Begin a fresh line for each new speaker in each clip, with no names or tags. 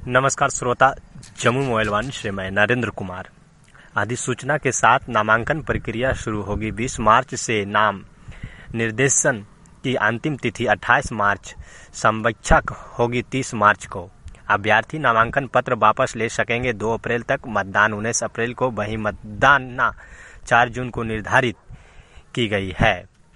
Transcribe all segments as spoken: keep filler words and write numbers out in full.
नमस्कार श्रोता, जम्मू मोबाइल वाणी से मैं नरेंद्र कुमार। अधिसूचना के साथ नामांकन प्रक्रिया शुरू होगी। बीस मार्च से नाम निर्देशन की अंतिम तिथि अट्ठाईस मार्च, संवीक्षा होगी तीस मार्च को। अभ्यर्थी नामांकन पत्र वापस ले सकेंगे दो अप्रैल तक। मतदान उन्नीस अप्रैल को, वहीं मतदान चार जून को निर्धारित की गई है।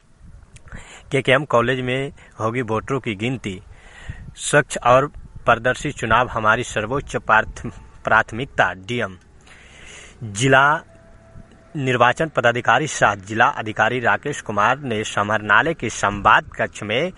केकेएम कॉलेज में होगी वोटरों की गिनती। स्वच्छ और पारदर्शी चुनाव हमारी सर्वोच्च प्राथमिकता। डीएम जिला निर्वाचन पदाधिकारी सह जिला अधिकारी राकेश कुमार ने समाहरणालय के संवाद कक्ष में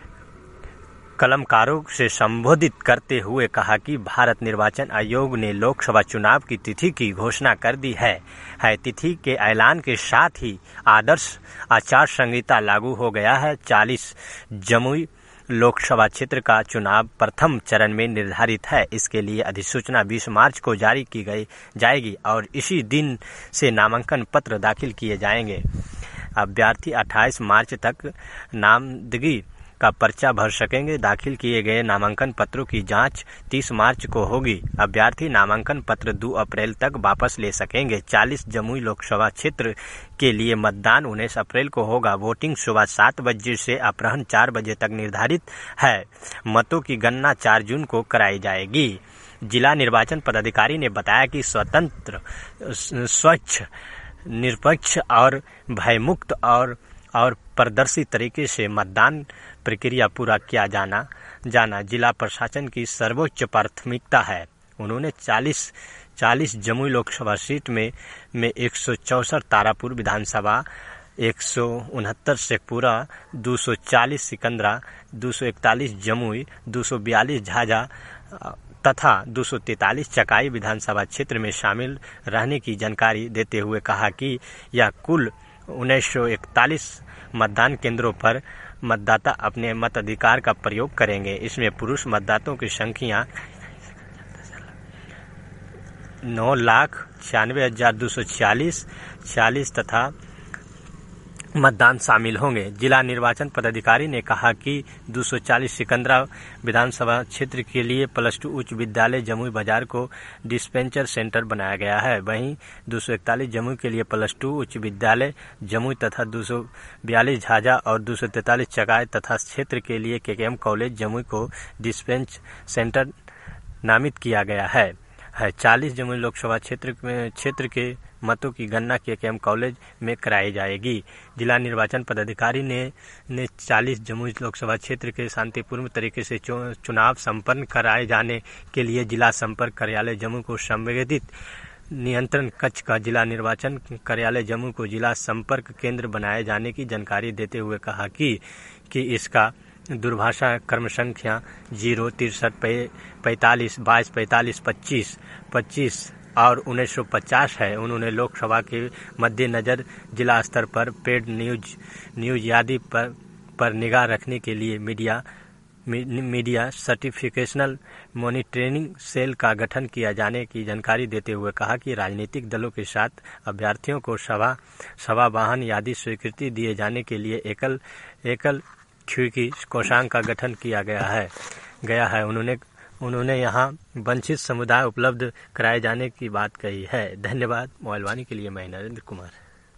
कलमकारों से संबोधित करते हुए कहा कि भारत निर्वाचन आयोग ने लोकसभा चुनाव की तिथि की घोषणा कर दी है है तिथि के ऐलान के साथ ही आदर्श आचार संहिता लागू हो गया है। चालीस जमुई लोकसभा क्षेत्र का चुनाव प्रथम चरण में निर्धारित है। इसके लिए अधिसूचना बीस मार्च को जारी की गई जाएगी और इसी दिन से नामांकन पत्र दाखिल किए जाएंगे। अभ्यर्थी अट्ठाईस मार्च तक नामजदगी का पर्चा भर सकेंगे। दाखिल किए गए नामांकन पत्रों की जांच तीस मार्च को होगी। अभ्यर्थी नामांकन पत्र दो अप्रैल तक वापस ले सकेंगे। चालीस जमुई लोकसभा क्षेत्र के लिए मतदान उन्नीस अप्रैल को होगा। वोटिंग सुबह सात बजे से अपराह्न चार बजे तक निर्धारित है। मतों की गणना चार जून को कराई जाएगी। जिला निर्वाचन पदाधिकारी ने बताया कि स्वतंत्र, स्वच्छ, निष्पक्ष और भयमुक्त और और पारदर्शी तरीके से मतदान प्रक्रिया पूरा किया जाना जाना जिला प्रशासन की सर्वोच्च प्राथमिकता है। उन्होंने चालीस चालीस जमुई लोकसभा सीट में में एक सौ चौसठ तारापुर विधानसभा, एक सौ उनहत्तर शेखपुरा, दो सौ चालीस सिकंदरा, दो सौ इकतालीस जमुई, दो सौ बयालीस झाझा तथा दो सौ तैंतालीस चकाई विधानसभा क्षेत्र में शामिल रहने की जानकारी देते हुए कहा कि यह कुल उन्नीस सौ इकतालीस मतदान केंद्रों पर मतदाता अपने मताधिकार का प्रयोग करेंगे। इसमें पुरुष मतदाताओं की संख्या नौ लाख छियानवे हजार दो सौ छियालीस छियालीस तथा मतदान शामिल होंगे। जिला निर्वाचन पदाधिकारी ने कहा कि दो सौ चालीस सिकंदरा विधानसभा क्षेत्र के लिए प्लस टू उच्च विद्यालय जमुई बाजार को डिस्पेंसर सेंटर बनाया गया है। वहीं दो सौ इकतालीस जमुई के लिए प्लस टू उच्च विद्यालय जमुई तथा दो सौ बयालीस झाझा और दो सौ तैंतालीस चकाई तथा क्षेत्र के लिए केकेएम कॉलेज जमुई को डिस्पेंस सेंटर नामित किया गया है है चालीस जमुई लोकसभा क्षेत्र में क्षेत्र के मतों की गणना केकेएम कॉलेज में कराई जाएगी। जिला निर्वाचन पदाधिकारी ने ने चालीस जमुई लोकसभा क्षेत्र के शांतिपूर्ण तरीके से चुनाव संपन्न कराए जाने के लिए जिला संपर्क कार्यालय जम्मू को संवेदित नियंत्रण कक्ष का जिला निर्वाचन कार्यालय जम्मू को जिला संपर्क केंद्र बनाए जाने की जानकारी देते हुए कहा कि कि इसका दूरभाषा क्रम संख्या जीरो तिरसठ पैंतालीस बाईस पैंतालीस पच्चीस पच्चीस और उन्नीस सौ पचास है। उन्होंने लोकसभा के मद्देनजर जिला स्तर पर पेड न्यूज न्यूज यादी पर पर निगाह रखने के लिए मीडिया मी, मीडिया सर्टिफिकेशनल मॉनिटरिंग सेल का गठन किया जाने की जानकारी देते हुए कहा कि राजनीतिक दलों के साथ अभ्यर्थियों को सभा सभा वाहन यादी स्वीकृति दिए जाने के लिए एकल एकल खिड़की कोषांग का गठन किया गया है गया है उन्होंने उन्होंने यहाँ वंचित समुदाय उपलब्ध कराए जाने की बात कही है। धन्यवाद। मोबाइल वाणी के लिए मैं नरेंद्र कुमार।